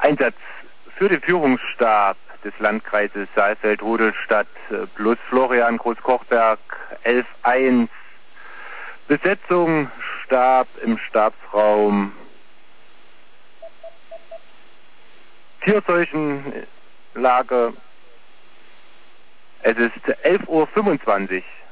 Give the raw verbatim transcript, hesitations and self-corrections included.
Einsatz für den Führungsstab des Landkreises Saalfeld-Rudolstadt plus Florian Großkochberg elf eins. Besetzung Stab im Stabsraum. Tierseuchenlage. Es ist elf Uhr fünfundzwanzig.